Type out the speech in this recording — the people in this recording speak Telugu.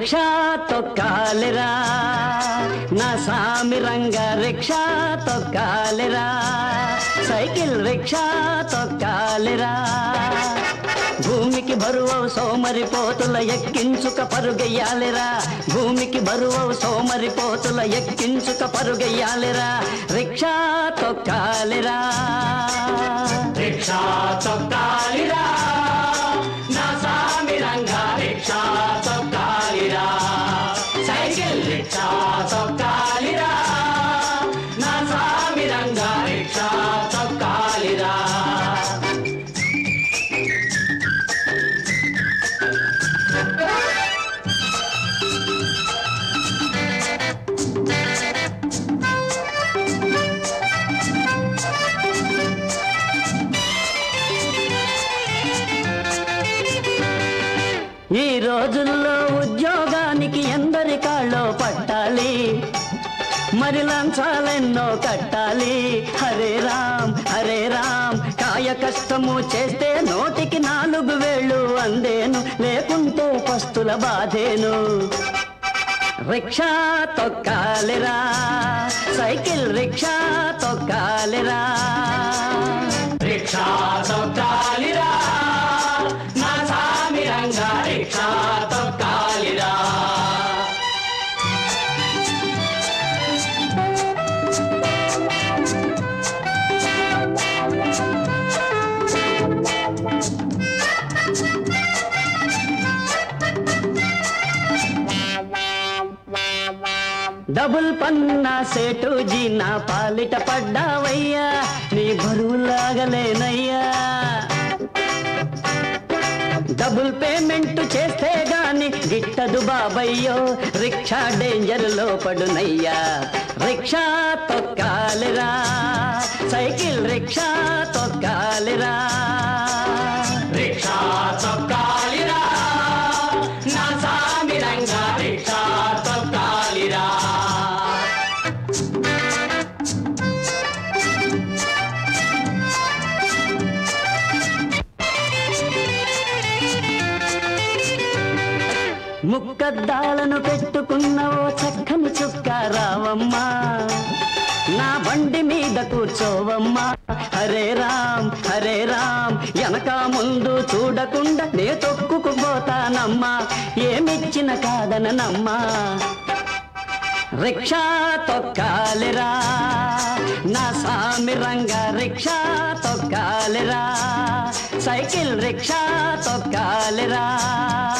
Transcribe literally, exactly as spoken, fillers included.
రిక్షా తొక్కాలిరా నా సామి రంగ రిక్షా తొక్కాలిరా సైకిల్ రిక్షా తొక్కాలిరా భూమికి బరువవు సోమరిపోతుల ఎక్కించుక పరుగెయ్యాలిరా భూమికి బరువవు సోమరిపోతుల ఎక్కించుక పరుగెయ్యాలిరా రిక్షా తొక్కాలిరా రిక్షా తొక్కాలిరా నా సామి రంగ రిక్షా తొక్కాలిరా సైకిల్ రిక్షా తొక్కాలిరా నా సామి రంగ రిక్షా తొక్కాలిరా ఈ రోజుల్లో ఉద్యోగానికి ఎందరి కాళ్ళో పట్టాలి మరి లంచాలెన్నో కట్టాలి హరే రామ్ హరే రామ్ కాయ కష్టము చేస్తే నోటికి నాలుగు వేళ్ళు అందేను లేకుంటే పస్తుల బాధేను రిక్షా తొక్కాలిరా సైకిల్ రిక్షా తొక్కాలిరా రిక్షా తొక్కాలిరా నా సామి రంగ రిక్షా తొక్కాలిరా డబుల్ పన్నా సేటు జీ నా పాలిట పడ్డావయ్యా నీ బరువులాగలేనయ్యా డబుల్ పేమెంట్ చేస్తే గాని గిట్టదు బాబయ్యో రిక్షా డేంజర్ లో పడునయ్యా రిక్షా తొక్కాలిరా సైకిల్ రిక్షా తొక్కాలిరా రిక్షా తొక్కాలిరా నా సామి రంగ రిక్షా తొక్కాలిరా ముక్కద్దాలను పెట్టుకున్నవో చక్కని చుక్క రావమ్మా నా బండి మీద కూర్చోవమ్మా హరే రామ్ హరే రామ్ వెనక ముందు చూడకుండా నే తొక్కుకుపోతానమ్మా ఏమిచ్చిన కాదనమ్మా రిక్షా తొక్కాలిరా నా సామి రంగ రిక్షా తొక్కాలిరా సైకిల్ రిక్షా తొక్కాలిరా